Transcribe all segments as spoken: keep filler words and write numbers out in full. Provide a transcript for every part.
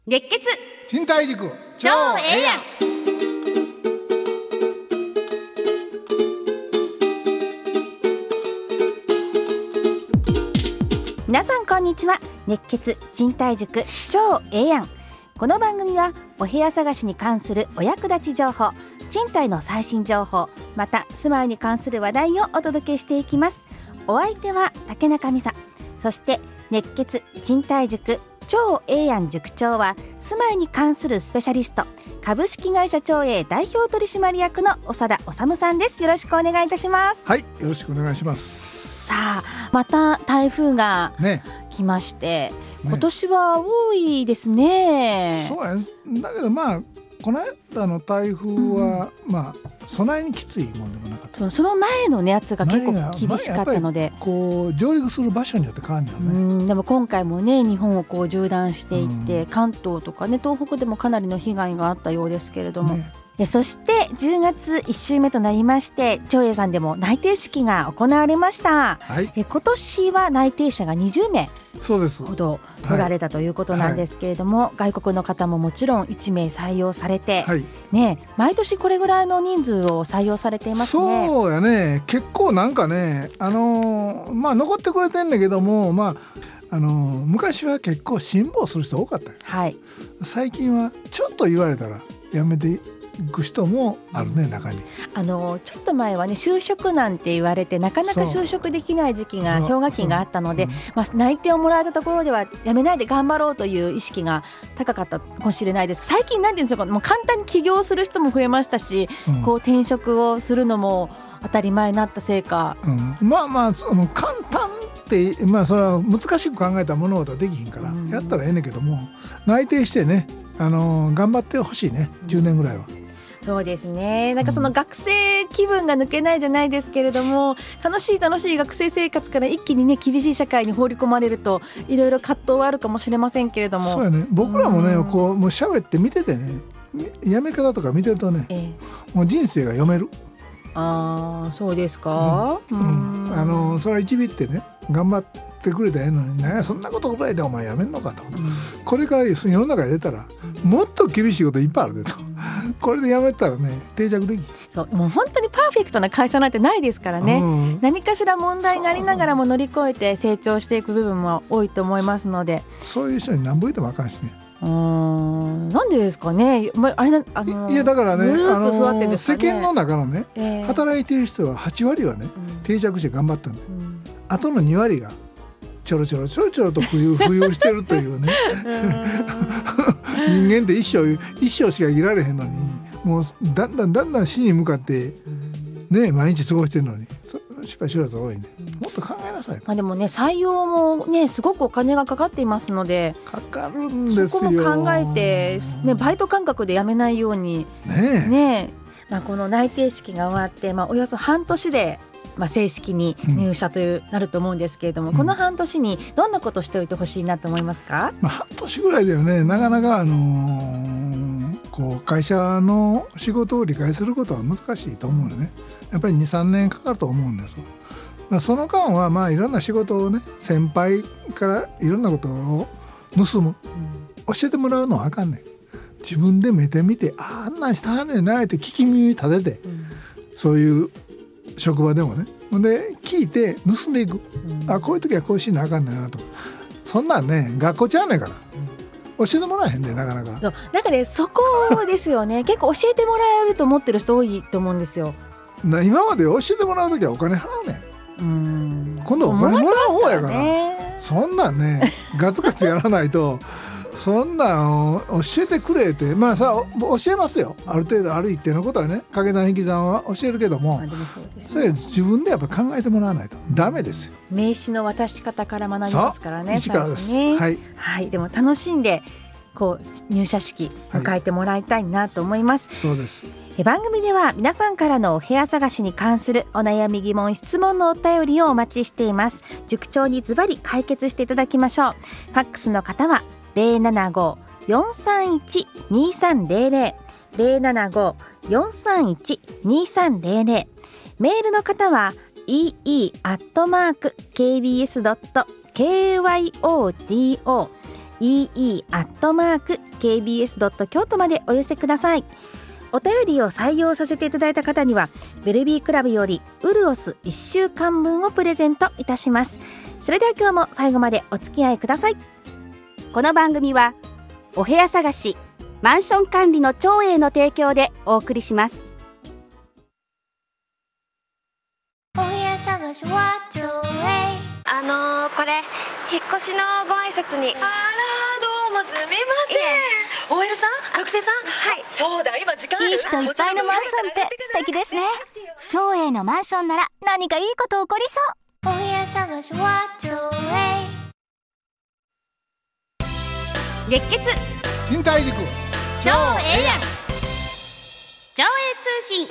熱血賃貸塾超ええやん。皆さんこんにちは。熱血賃貸塾超ええやん。この番組はお部屋探しに関するお役立ち情報、賃貸の最新情報、また住まいに関する話題をお届けしていきます。お相手は竹中美沙、そして熱血賃貸塾超ええやん塾長は住まいに関するスペシャリスト、株式会社超え代表取締役の長田治さんです。よろしくお願いいたします。 はい、よろしくお願いします。 さあ、また台風が来まして、ね、今年は多いですね。 そうやね。だけどまあこの間の台風は、うん、まあ備えにきついもんでもなかった。 その、その前の、ね、やつが結構厳しかったので、 こう上陸する場所によって変わるんだよね。 うん、でも今回もね日本をこう縦断していって、うん、関東とかね東北でもかなりの被害があったようですけれども、ね、でそしてじゅうがついっ週目となりまして長英さんでも内定式が行われました、はい、え今年は内定者がにじゅうめいほどおられたということなんですけれども、はいはい、外国の方ももちろんいちめい採用されて、はいね、毎年これぐらいの人数を採用されていますね。 そうやね。結構なんかね、あのー、まあ残ってくれてんだけども、まああのー、昔は結構辛抱する人多かったよ、はい、最近はちょっと言われたらやめて行く人もあるね。中にあのちょっと前はね就職なんて言われてなかなか就職できない時期が氷河期があったので、うんまあ、内定をもらえたところではやめないで頑張ろうという意識が高かったかもしれないです。最近なんていうんですか、もう簡単に起業する人も増えましたし、うん、こう転職をするのも当たり前になったせいか、 うん、まあまあその簡単ってまあそれは難しく考えた物事はできひんから、うん、やったらええねんけども、内定してね、あの頑張ってほしいね。じゅうねんぐらいは。 そうですね。なんかその学生気分が抜けないじゃないですけれども、楽しい楽しい学生生活から一気にね厳しい社会に放り込まれるといろいろ葛藤はあるかもしれませんけれども、 そうやね。僕らもね、うん、こうもう喋って見ててね、辞め方とか見てるとね、ええ、もう人生が読める。 ああ、そうですか、 うんうん、あのそれは一ビってね頑張ってくれたらええのにね、そんなことぐらいでお前やめんのかと、うん、これから世の中に出たらもっと厳しいこといっぱいあるでと、うん、これでやめたらね定着できん。 そう、もう本当にパーフェクトな会社なんてないですからね、うん、何かしら問題がありながらも乗り越えて成長していく部分も多いと思いますので、 そういう人に何ぼいてもあかんしね。 うーん、なんでですかね。あれあのいやだからね、 あのー、 世間の中のね、えー、働いている人ははちわりはね、うん、定着して頑張ったの、うん、あとのにわりがちょろちょろちょろちょろと浮遊浮遊してるというね人間って一生一生しか生きられへんのに、もうだんだんだんだん死に向かってね毎日過ごしてるのに失敗知らず多いね。もっと考えなさい。 まあ、でもね採用もねすごくお金がかかっていますので、 かかるんですよ。 そこも考えて、ね、バイト感覚で辞めないようにねえ、ねえ、まあ、この内定式が終わって、まあ、およそ半年でまあ、正式に入社という、うん、なると思うんですけれども、この半年にどんなことしておいてほしいなと思いますか？ まあ、半年ぐらいだよね。なかなか、あのー、こう会社の仕事を理解することは難しいと思うよね。やっぱり にさんねんかかると思うんです。まあ、その間はまあいろんな仕事をね、先輩からいろんなことを盗む、うん、教えてもらうのはあかんねん。自分で見てみて、あんなんしたはんねんなって聞き耳立てて、うん、そういう職場でもね、で聞いて盗んでいく、うん、あこういう時はこうしなあかんねんなと。そんなんね学校ちゃうねんから、うん、教えてもらえへんねんなかなか。 そうなんかねそこですよね結構教えてもらえると思ってる人多いと思うんですよ。 今まで教えてもらう時はお金払うねん。うん、今度お金もらう方やから、ね、そんなんねガツガツやらないとそんなん教えてくれって、まあさ教えますよ。ある程度ある一定のことはね掛け算引き算は教えるけども、まあでもそうですね、それ自分でやっぱ考えてもらわないとダメですよ。 名刺の渡し方から学びますからね。 一からです、 ね、 はい、 はい、でも楽しんでこう入社式迎えてもらいたいなと思います、 はい、そうです。 え番組では皆さんからのお部屋探しに関するお悩み疑問質問のお便りをお待ちしています。塾長にズバリ解決していただきましょう。ファックスの方は ゼロななご よんさんいち にさんゼロゼロ ゼロななご よんさんいち にさんゼロゼロ、 メールの方は イーイー アットマーク ケービーエス ドット ケーワイオーディーオーイーイー アットマーク ケービーエス ドット 京都までお寄せください。お便りを採用させていただいた方にはベルビークラブよりウルオスいっしゅうかんぶんをプレゼントいたします。それでは今日も最後までお付き合いください。この番組はお部屋探しマンション管理の長英の提供でお送りします。 お部屋探しは長英。 あのー、これ引っ越しのご挨拶に。 あらどうもすみません。おえるさん、学生さん。 はい。 そうだ、今時間ある。 いい人いっぱいのマンションって素敵ですね。長英のマンションなら何かいいこと起こりそう。お部屋探しは長英。 熱血賃貸塾超ええやん超英通信。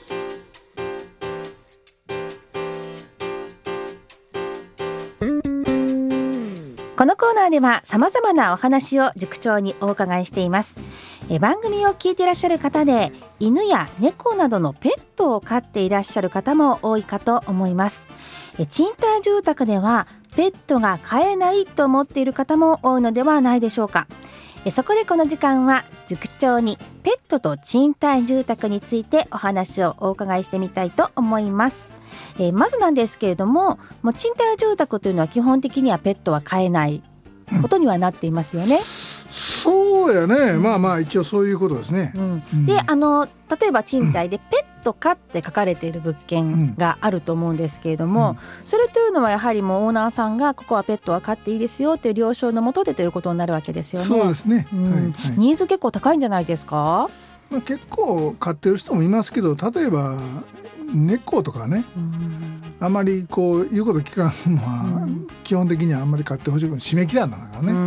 このコーナーでは様々なお話を塾長にお伺いしています。え番組を聞いていらっしゃる方で犬や猫などのペットを飼っていらっしゃる方も多いかと思います。え賃貸住宅ではペットが飼えないと思っている方も多いのではないでしょうか。えそこでこの時間は塾長にペットと賃貸住宅についてお話をお伺いしてみたいと思います。えー、まずなんですけれども、もう賃貸住宅というのは基本的にはペットは飼えないことにはなっていますよね。 そうやね、まあまあ一応そういうことですね、 うんうん、 であの例えば賃貸でペット飼って書かれている物件があると思うんですけれども、うん、それというのはやはりもうオーナーさんがここはペットは飼っていいですよという了承の下でということになるわけですよね。 そうですね、 うんはいはい、 ニーズ結構高いんじゃないですか。 まあ、結構飼ってる人もいますけど、例えば猫とかね、うん、あまりこう言うこと聞かんのは、うん、基本的にはあんまり飼ってほしい締め切らんだからね、うん、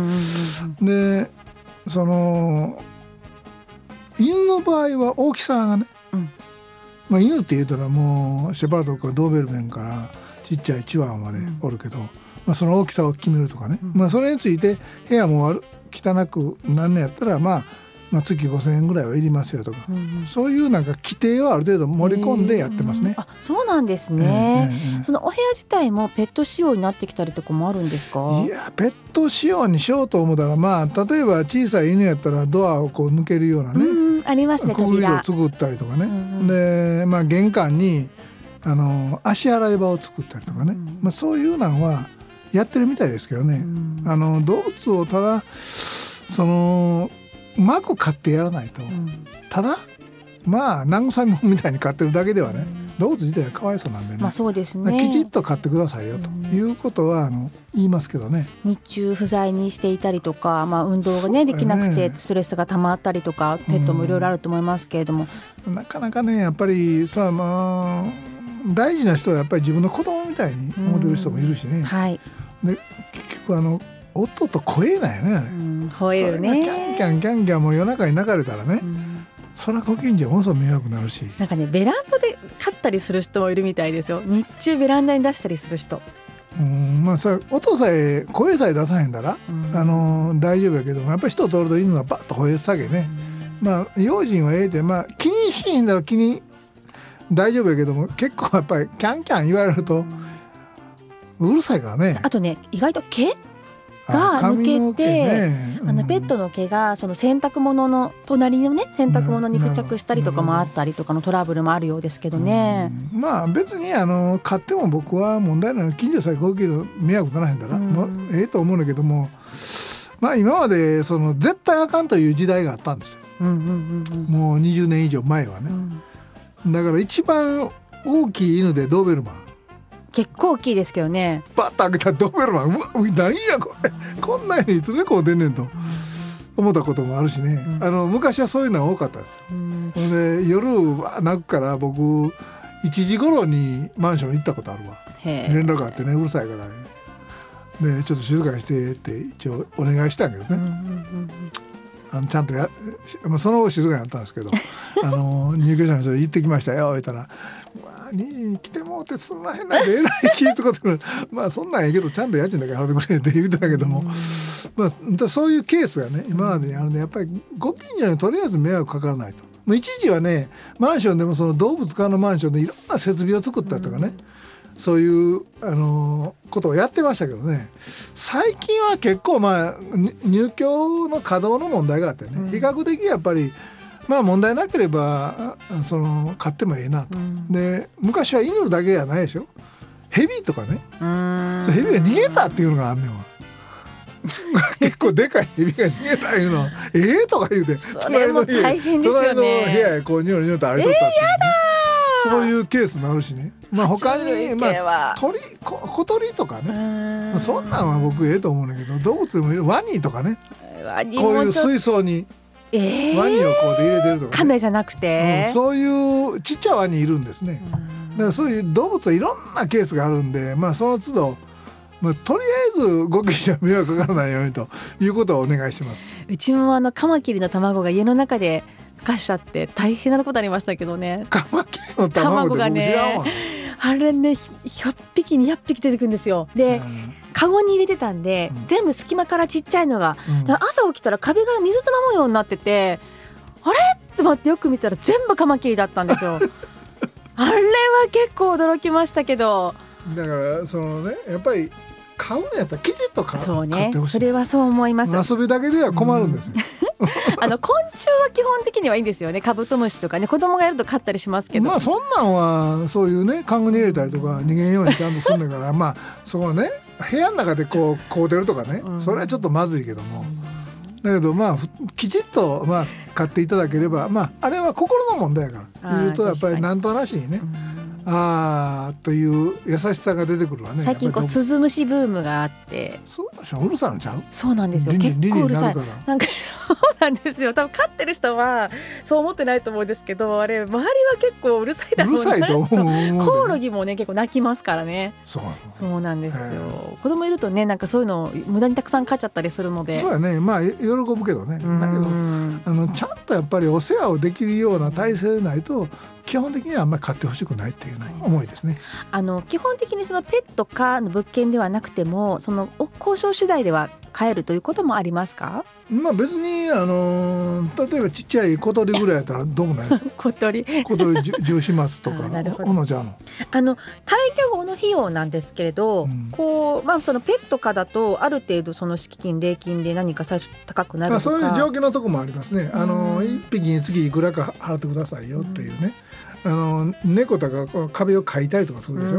でその犬の場合は大きさがね、うんまあ、犬って言うたらもうシェパードかドーベルメンからちっちゃいチワワまでおるけど、うんまあ、その大きさを決めるとかね、うんまあ、それについて部屋も悪汚くなんねやったら、まあ、まあ月ごせんえんぐらいはいりますよとか、うん、そういうなんか規定をある程度盛り込んでやってますね。 あ、そうなんですね、えーえー、そのお部屋自体もペット仕様になってきたりとかもあるんですか。 いやペット仕様にしようと思ったら、まあ例えば小さい犬やったらドアをこう抜けるようなね、 うん、ありますね、 くぐりを作ったりとかね、うんうん、で、まあ、玄関にあの足洗い場を作ったりとかね、うんまあ、そういうのはやってるみたいですけどね、うん、あの動物をただそのうまく飼ってやらないと、うん、ただまあ慰めみたいに飼ってるだけではね、うん、動物自体はかわいそうなんでね、 まあそうですね、 きちっと飼ってくださいよということはあの言いますけどね。 日中不在にしていたりとか、まあ、運動が、ね、できなくてストレスが溜まったりとか、ペットもいろいろあると思いますけれども、 うん、なかなかねやっぱりさ、まあ、大事な人はやっぱり自分の子供みたいに思ってる人もいるしね、うんはい、で結局あの音と声なんやね、あれ、うん、 吠えるね、 キャンキャンキャンキャンもう夜中に泣かれたらね、うん、それはご近所ものすごく迷惑になるし、 なんかねベランダで飼ったりする人もいるみたいですよ。日中ベランダに出したりする人、 うんまあ、さ音さえ声さえ出さへんだら、うん、あの大丈夫やけども、やっぱり人を通ると犬がバッと吠え下げね、うんまあ、用心はええて、まあ、気にしへんだら気に大丈夫やけども、結構やっぱりキャンキャン言われるとうるさいからね。 あとね意外と毛が抜けて、ねうん、あのペットの毛がその洗濯物の隣のね洗濯物に付着したりとかもあったりとかのトラブルもあるようですけどね、 うん、まあ別にあの飼っても僕は問題ないの、近所さえご近所迷惑ならへんだら、うん、ええと思うんだけども、まあ今までその絶対あかんという時代があったんですよ、うんうんうんうん、もうにじゅうねん以上前はね、うん、だから一番大きい犬でドーベルマン結構大きいですけどね、 バッと開けたらドーベルマン、うわ何やこれこんなにいつ猫出んねんと思ったこともあるしね、うん、あの昔はそういうのが多かったですよ、うん、で夜泣くから僕いちじ頃にマンション行ったことあるわ、連絡があってね、うるさいからでちょっと静かにしてって一応お願いしたんやけどね、うんうんうん、あのちゃんとやその後静かになったんですけどあの入居者の人に行ってきましたよ言ったらに来てもうてすんまへんなんでえらい気ぃ使ってくるまあそんなんやけどちゃんと家賃だけ払ってくれって言ってたけども、まあ、そういうケースがね今までにあるので、やっぱりご近所にとりあえず迷惑かからないと。もう一時はねマンションでもその動物科のマンションでいろんな設備を作ったとかね、 そういうあのことをやってましたけどね、最近は結構まあ入居の稼働の問題があってね、うん、比較的やっぱりまあ問題なければその買ってもええなと、うん、で昔は犬だけやないでしょ、ヘビとかね、うーん、そうヘビが逃げたっていうのがあんねんわ結構でかいヘビが逃げたいうのええとか言うて、 それも大変ですよね、 隣の部屋へこうニョロニョロと歩いとったっていう、ね、えー、やだー、そういうケースもあるしね、まあ、他に、まあ、鳥こ小鳥とかね、そんなんは僕ええと思うんだけど、動物でもいるワニとかね、こういう水槽にえー、 ワニをこうで入れてるとか、ね、 カメじゃなくて、 うん、そういうちっちゃいワニいるんですね。だからそういう動物はいろんなケースがあるんで、まあ、その都度、まあ、とりあえずご近所に迷惑かからないようにということをお願いしてます。 うちもあのカマキリの卵が家の中で孵化しちゃって大変なことありましたけどね。 カマキリの卵って僕知らんわ、ね、 あれねひゃっぴきにひゃっぴき出てくるんですよ。で、うん、カゴに入れてたんで、うん、全部隙間からちっちゃいのが、うん、朝起きたら壁が水玉模様になってて、あれって待ってよく見たら全部カマキリだったんですよあれは結構驚きましたけど、 だからそのねやっぱり買うのやったらきちっと買う、 そうね、 買ってほしい。 それはそう思います。 遊びだけでは困るんですよ、 うん、あの昆虫は基本的にはいいんですよね。カブトムシとかね、子供がやると飼ったりしますけど、 まあそんなんはそういうねカゴに入れたりとか逃げんようにちゃんとするんだからまあそこね部屋の中でこうこう出るとかね、うん、それはちょっとまずいけども、だけどまあきちっとまあ買っていただければ、まああれは心の問題やからいるとやっぱりなんとなしにね、あーという優しさが出てくるわね。 最近こうスズムシブームがあって、 そううるさいのちゃう？そうなんですよ、結構うるさい。なんかそうなんですよ。多分飼ってる人はそう思ってないと思うんですけど、あれ周りは結構うるさいだろうな。 うるさいと思う。 コオロギもね結構鳴きますからね。そうそうなんですよ。子供いるとねなんかそういうのを無駄にたくさん飼っちゃったりするので。 そうやね、まあ喜ぶけどね。だけどあのちゃんとやっぱりお世話をできるような体制でないと基本的にはあんまり買ってほしくないっていうの思いですね。 あの基本的にそのペット可の物件ではなくてもその交渉次第では買えるということもありますか？ まあ別にあの例えばちっちゃい小鳥ぐらいやったらどうもないですよ小鳥小鳥重始末とかおのじゃのあの退去後の費用なんですけれど、うん、こうまあそのペット可だとある程度その敷金礼金で何か最初高くなるとか、 そういう条件のとこもありますね。あのいっぴきにつきいくらか払ってくださいよっていうね、うん、あの猫とか壁を描いたりとかするでしょ、うん、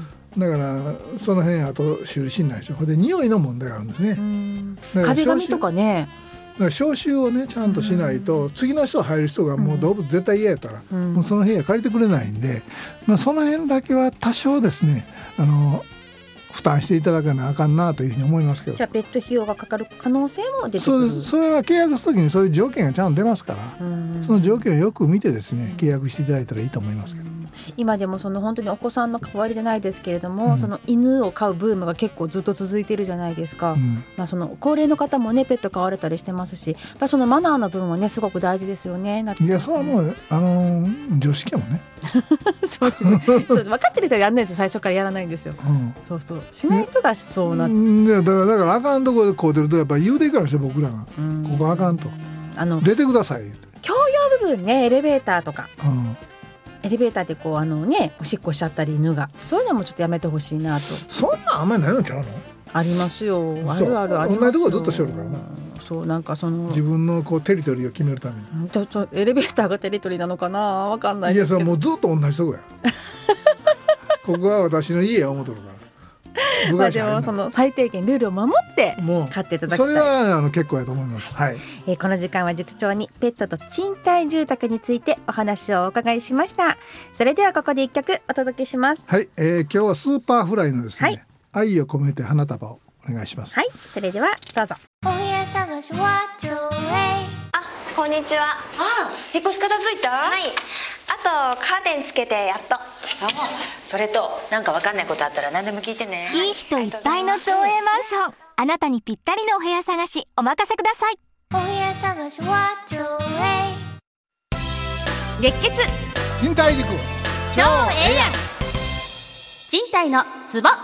だからその辺あと修理しないでしょ。で匂いの問題があるんですね。うん、 壁紙とかね、 だから消臭をねちゃんとしないと、うん、次の人入る人がもう動物絶対嫌やったら、うん、もうその部屋借りてくれないんで、まあ、その辺だけは多少ですねあの負担していただかなあかんなというふうに思いますけど。 じゃあペット費用がかかる可能性も出てくる。 そうです。それは契約するときにそういう条件がちゃんと出ますから、うん、その条件をよく見てですね契約していただいたらいいと思いますけど、うん、 今でもその本当にお子さんの代わりじゃないですけれども、うん、その犬を飼うブームが結構ずっと続いているじゃないですか、うん、まあ、その高齢の方もねペット飼われたりしてますし、やっぱそのマナーの部分はねすごく大事ですよね。 いやそれはもうあの常識やもんねそうですねそうです。分かってる人はやらないですよ。最初からやらないんですよ、うん、そうそうしない人がそうなって、 いやだからだからあかんところでこう出るとやっぱり言うていかないでしょ僕らが、うん、ここあかんとあの出てください共用部分ね、エレベーターとか、うん、エレベーターでこうあのねおしっこしちゃったり犬がそういうのもちょっとやめてほしいなと。 そんなあんまりないのちゃうの？ ありますよ。あるあるありますよ。 同じところずっとしてるからな。 そうなんかその自分のこうテリトリーを決めるためにちょちょエレベーターがテリトリーなのかなわかんないですけど。 いやそれもうずっと同じとこやここは私の家や思うとるからまあでもその最低限ルールを守って飼っていただきたい。 それはあの結構やと思います、はい。 えー、この時間は塾長にペットと賃貸住宅についてお話をお伺いしました。それではここで一曲お届けします。 はい、えー、今日はスーパーフライのですね、はい、愛を込めて花束をお願いします。 はい、それではどうぞ。 お部屋探しはちょうえい。あ、こんにちは。 ああ、引っ越し片付いた？ はい。あとカーテンつけてやっと。 そう、それとなんかわかんないことあったら何でも聞いてね。 いい人いっぱいの町営マンション、あなたにぴったりのお部屋探しお任せください。 お部屋探しはちょうえい。 月血賃貸塾超ええやん。賃貸のツボ。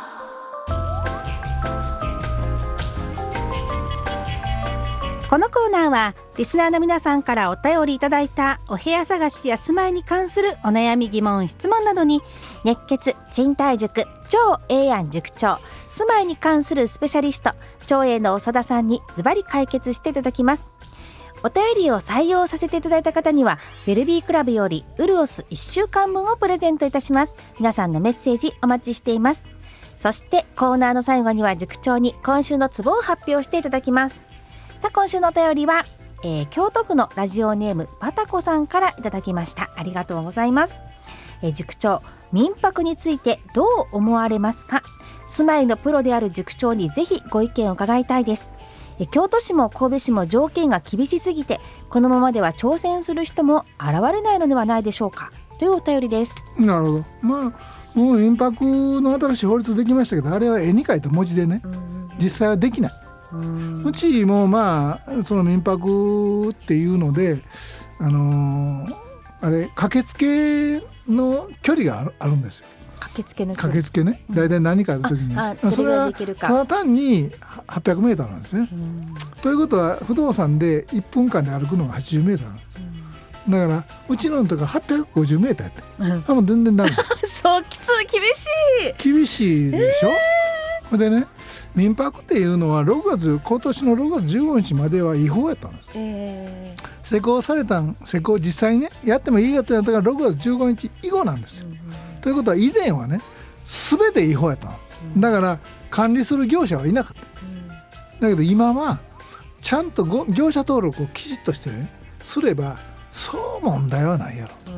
このコーナーはリスナーの皆さんからお便りいただいたお部屋探しや住まいに関するお悩み疑問質問などに熱血賃貸塾超ええやん塾長住まいに関するスペシャリスト超えの長田さんにズバリ解決していただきます。お便りを採用させていただいた方にはベルビークラブよりウルオスいっしゅうかんぶんをプレゼントいたします。皆さんのメッセージお待ちしています。そしてコーナーの最後には塾長に今週のツボを発表していただきます。さあ今週のお便りは、えー、京都府のラジオネームパタコさんからいただきました。ありがとうございます。えー、塾長、民泊についてどう思われますか？住まいのプロである塾長にぜひご意見を伺いたいです。京都市も神戸市も条件が厳しすぎてこのままでは挑戦する人も現れないのではないでしょうか、というお便りです。 なるほど。まあもう民泊の新しい法律できましたけど、あれは絵に描いた文字でね、実際はできない。う, うちもまあその民泊っていうので、あのー、あれ駆けつけの距離があ る, あるんですよ。 駆けつけの距離駆けつけね、大体何かある時に、 ああそれはただ単にはっぴゃくメーターなんですね。ということは不動産でいっぷんかんで歩くのがはちじゅうメーターなんです。だからうちのとかはっぴゃくごじゅうメーターやって、うん、もう全然ダメですそうきつい、厳しい厳しいでしょ、えー、でね、民泊っていうのはろくがつ今年のろくがつじゅうごにちまでは違法やったんです、えー、施行されたん施行実際ねやってもいいやってなったからろくがつじゅうごにち以後なんですよ、うんうん、ということは以前はね全て違法やったの、うん、だから管理する業者はいなかった、うん、だけど今はちゃんとご業者登録をきちっとしてねすればそう問題はないやろ、うん、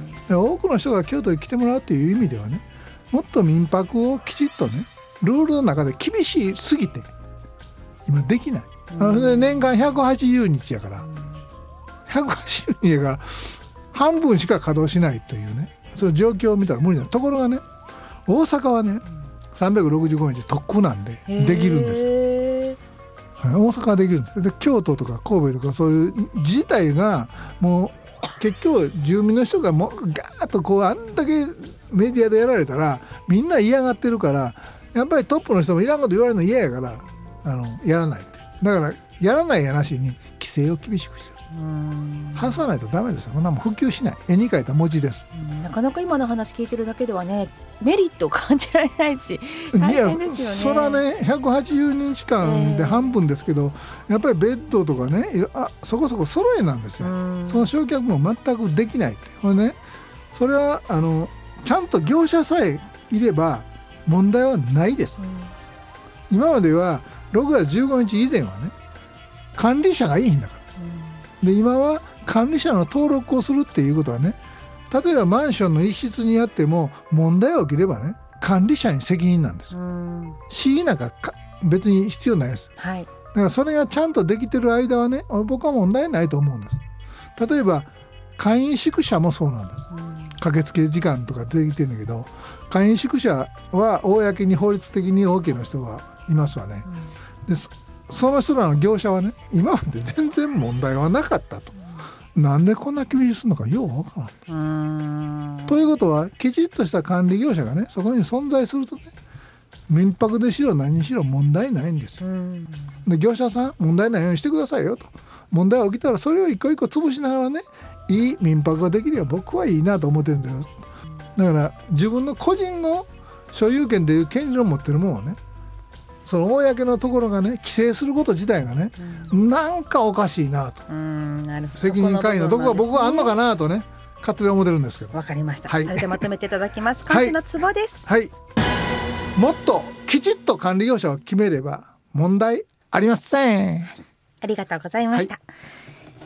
多くの人が京都に来てもらうっていう意味ではね、もっと民泊をきちっとねルールの中で厳しすぎて今できない、うん、あの年間ひゃくはちじゅうにちやから、うん、ひゃくはちじゅうにちやから半分しか稼働しないというね、その状況を見たら無理なところがね、大阪はねさんびゃくろくじゅうごにち特区なんでできるんですよ。大阪はできるんですよ。で京都とか神戸とかそういう自体がもう結局住民の人がもうガーッとこうあんだけメディアでやられたらみんな嫌がってるから、やっぱりトップの人もいらんこと言われるの嫌やからあのやらないって。だからやらないやなしに規制を厳しくしてる。外さないとダメですよ。こんなもん普及しない。絵に描いた文字です。 なかなか今の話聞いてるだけではねメリットを感じられないし大変ですよね。 それはねひゃくはちじゅうにちかんで半分ですけど、えー、やっぱりベッドとかねあそこそこ揃えなんですよ。その焼却も全くできない。これねそれはあのちゃんと業者さえいれば問題はないです。今まではろくがつじゅうごにち以前はね管理者がいいんだから。で今は管理者の登録をするっていうことはね、例えばマンションの一室にあっても問題が起きればね管理者に責任なんです。市なんか別に必要ないです、はい、だからそれがちゃんとできてる間はね僕は問題ないと思うんです。例えば簡易宿舎もそうなんです。駆けつけ時間とかできてるんだけど、簡易宿舎は公に法律的に OK の人がいますわね、うん、でその人らの業者はね今まで全然問題はなかったと、うん、なんでこんな厳しくするのかようわからん。ということはきちっとした管理業者がねそこに存在するとね民泊でしろ何にしろ問題ないんですよ、うん、で業者さん問題ないようにしてくださいよと。問題が起きたらそれを一個一個潰しながらねいい民泊ができれば僕はいいなと思ってるんだよ。だから自分の個人の所有権でいう権利を持ってるものをねその公のところがね規制すること自体がね、うん、なんかおかしいなと。うん、なるほど。責任回避のどこが僕はあんのかなとね勝手に思ってるんですけど。 わかりました、はい、それでまとめていただきます。今週のツボです、 はいはい、もっときちっと管理業者を決めれば問題ありません。 ありがとうございました、はい。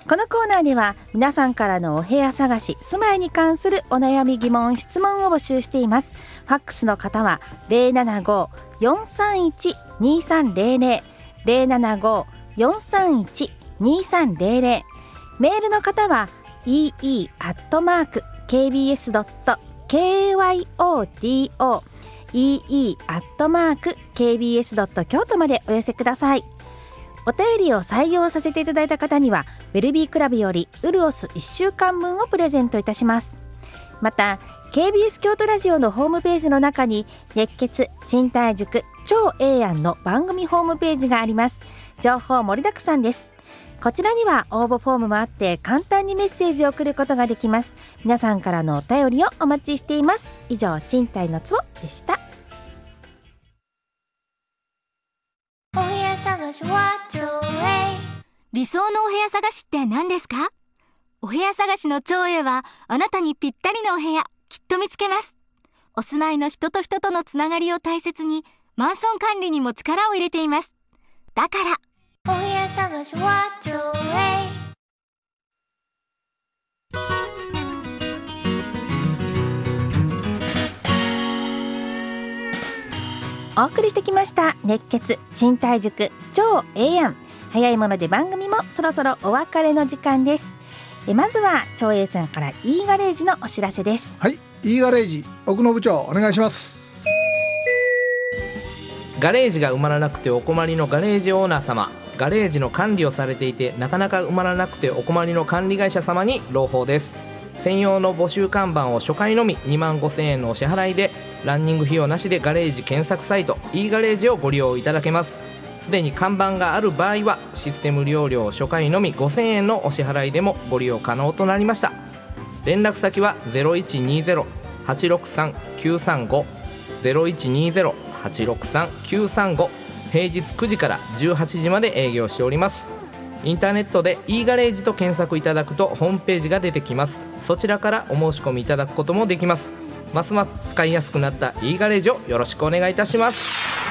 このコーナーでは皆さんからのお部屋探し住まいに関するお悩み疑問質問を募集しています。ファックスの方は ゼロななご よんさんいち にさんゼロゼロ ゼロななご よんさんいち にさんゼロゼロ、 メールの方は イーイー アットマーク ケービーエス ドット ケーワイオーディーオー イーイー アットマーク ケービーエス ドット 京都までお寄せください。お便りを採用させていただいた方にはベルビークラブよりウルオスいっしゅうかんぶんをプレゼントいたします。また ケービーエス 京都ラジオのホームページの中に熱血賃貸塾超ええやんの番組ホームページがあります。情報盛りだくさんです。 こちらには応募フォームもあって簡単にメッセージを送ることができます。皆さんからのお便りをお待ちしています。以上、賃貸のツボでした。 お部屋探しはちょうえい。理想のお部屋探しって何ですか？お部屋探しのちょうえいはあなたにぴったりのお部屋きっと見つけます。お住まいの人と人とのつながりを大切にマンション管理にも力を入れています。だからお部屋探しはちょうえい。 お送りしてきました熱血賃貸塾超ええやん。早いもので番組もそろそろお別れの時間です。えまずは超えいさんから E ガレージのお知らせです。 はい、 E ガレージ奥野部長お願いします。 ガレージが埋まらなくてお困りのガレージオーナー様、ガレージの管理をされていてなかなか埋まらなくてお困りの管理会社様に朗報です。専用の募集看板を初回のみにまんごせんえんのお支払いでランニング費用なしでガレージ検索サイト E ガレージをご利用いただけます。すでに看板がある場合はシステム利用料初回のみごせんえんのお支払いでもご利用可能となりました。連絡先は ゼロいちにゼロ はちろくさん きゅうさんご ゼロいちにゼロ はちろくさん きゅうさんご、平日くじからじゅうはちじまで営業しております。インターネットで E ガレージと検索いただくとホームページが出てきます。そちらからお申し込みいただくこともできます。ますます使いやすくなった E ガレージをよろしくお願いいたします。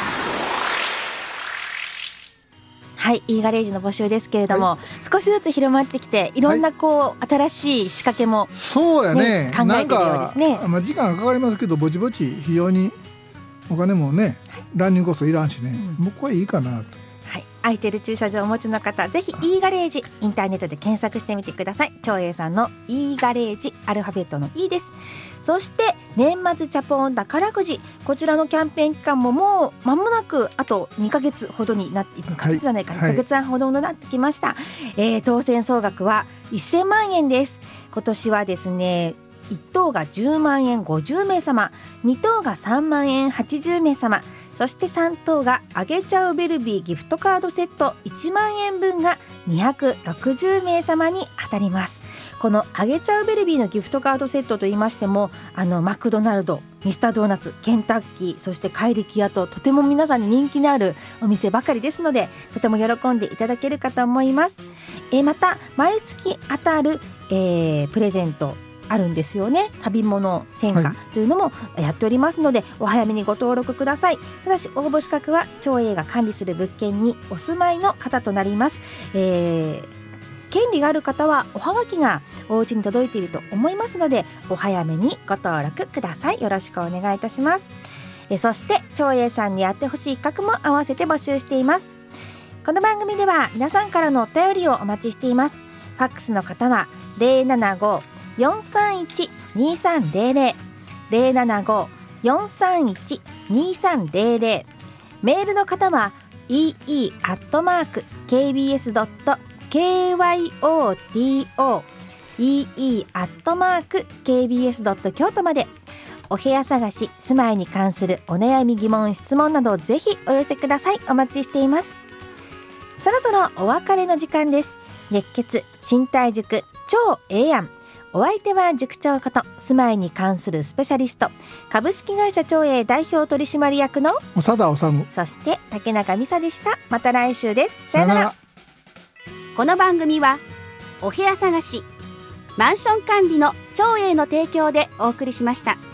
はい、E ガレージの募集ですけれども、はい、少しずつ広まってきていろんなこう、はい、新しい仕掛けも、ね、 そうやね、 考えているようですね。 なんか、まあ、時間がかかりますけどぼちぼち非常にお金もね、ランニングコストいらんしね、うん、僕はいいかなと。 はい、空いてる駐車場をお持ちの方、ぜひ E ガレージインターネットで検索してみてください。長英さんの E ガレージ、アルファベットの E です。そして年末チャポン宝くじ、こちらのキャンペーン期間ももう間もなくあとにかげつほどになってにかげつじゃないか、はい、いっかげつはんほどになってきました、はいえー、当選総額はせんまんえんです。今年はですねいっ等がじゅうまんえんごじゅうめい様、に等がさんまんえんはちじゅうめい様、そしてさん等があげちゃうベルビーギフトカードセットいちまんえんぶんがにひゃくろくじゅうめい様に当たります。このあげちゃうベルビーのギフトカードセットといいましても、あのマクドナルド、ミスタードーナツ、ケンタッキー、そして怪力屋ととても皆さんに人気のあるお店ばかりですので、とても喜んでいただけるかと思います。えー、また毎月当たる、えー、プレゼントあるんですよね。旅物戦火というのもやっておりますので、はい、お早めにご登録ください。ただし応募資格は長英が管理する物件にお住まいの方となります。えー権利がある方はおはがきがお家に届いていると思いますので、お早めにご登録ください。よろしくお願いいたします。えそして長英さんにやってほしい企画も合わせて募集しています。この番組では皆さんからのお便りをお待ちしています。ファックスの方は ゼロななご よんさんいち にさんゼロゼロ ゼロななご よんさんいち にさんゼロゼロ、メールの方は イーイー アットマーク ケービーエス ドット ケーワイオーティーオー イーイー アットマーク ケービーエス ドット 京都まで。お部屋探し、住まいに関するお悩み疑問質問などをぜひお寄せください。お待ちしています。そろそろお別れの時間です。熱血賃貸塾超ええやん。お相手は塾長こと住まいに関するスペシャリスト、株式会社長英代表取締役の長田治、 そして竹中美沙でした。また来週です。さよなら。 この番組はお部屋探し、マンション管理の長英の提供でお送りしました。